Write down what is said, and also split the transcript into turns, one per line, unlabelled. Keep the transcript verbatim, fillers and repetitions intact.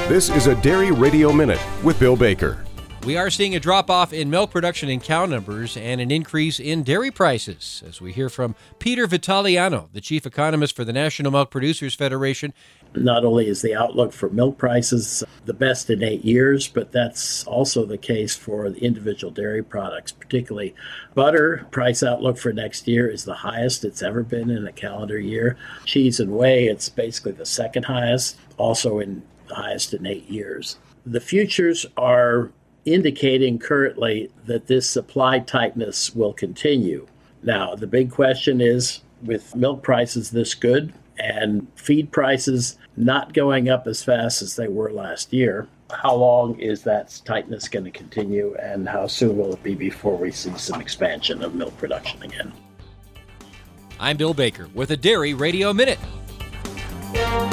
This is a Dairy Radio Minute with Bill Baker.
We are seeing a drop-off in milk production and cow numbers and an increase in dairy prices, as we hear from Peter Vitaliano, the chief economist for the National Milk Producers Federation.
Not only is the outlook for milk prices the best in eight years, but that's also the case for the individual dairy products, particularly butter. Price outlook for next year is the highest it's ever been in a calendar year. Cheese and whey, it's basically the second highest, also in the highest in eight years. The futures are indicating currently that this supply tightness will continue. Now, the big question is, with milk prices this good and feed prices not going up as fast as they were last year, how long is that tightness going to continue, and how soon will it be before we see some expansion of milk production again?
I'm Bill Baker with a Dairy Radio Minute.